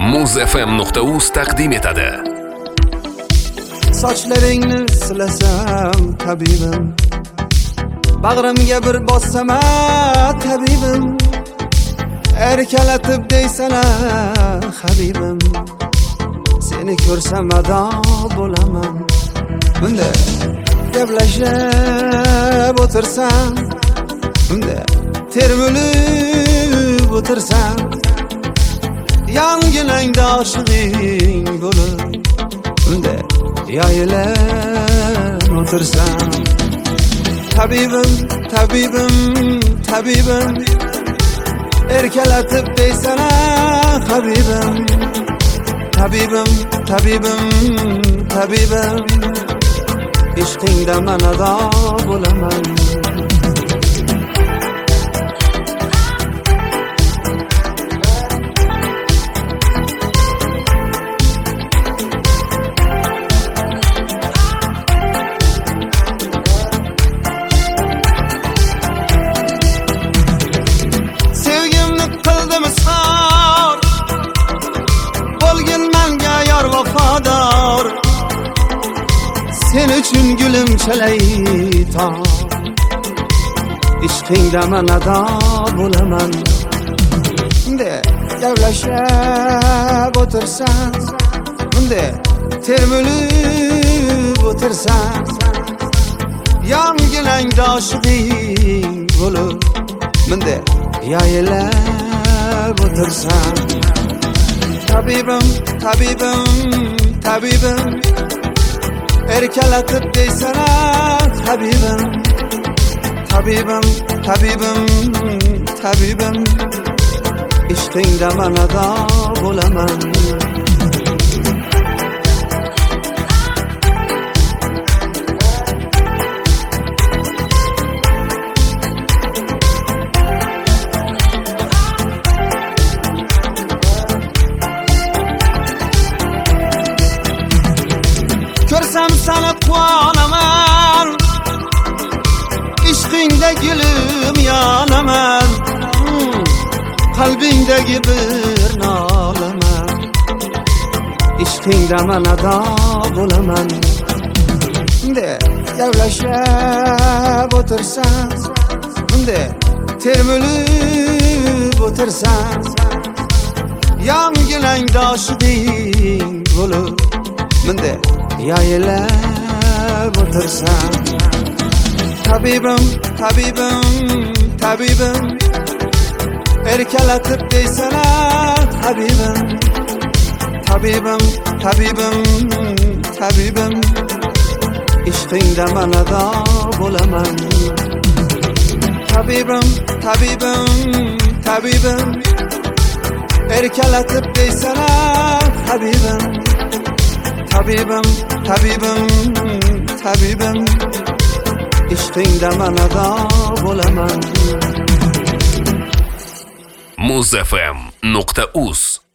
muzfm.uz taqdim etadi. Sochlaringni silasam tabibim, bag'rimga bir bossam tabibim, erkalatib deysalar habibim, seni ko'rsam ado bo'laman. Bunda gaplashib o'tirsam, bunda termilib o'tirsam, yangilangda oshiqing bo'lib, bunda yayilib o'tirsam. Tabibim, tabibim, tabibim, erkalatib deysalar habibim, tabibim, tabibim, tabibim, ishqingda man ado bo'laman. Sevgimni qildim izhor, bo'lgin menga yor vafodor, sen uchun gulim chalayton, ishqingda man ado bo'laman. Bunda gaplashib o'tirsam, bunda termilib o'tirsam, yangilangda oshiqing bo'lib, bunda yayilib o'tirsam. Tabibim, tabibim, tabibim, erkalatib deysalar habibim, tabibim, tabibim, tabibim, ishqingda man ado bo'laman. Ko'rsam seni quvonaman, ishqingda gulim yonaman, qalbingdagi bir nolaman, ishqingda man ado bo'laman. Bunda gaplashib o'tirsam, bunda termilib o'tirsam, yangilangda oshiqing bo'lib, bunda yayilib o'tirsam. Tabibim, tabibim, tabibim, erkalatib deysalar habibim, tabibim, tabibim, tabibim, ishqingda man ado bo'laman. Tabibim, tabibim, tabibim, erkalatib deysalar habibim, tabibim, tabibim, tabibim, ishqingda man ado bo'laman. muzfm.uz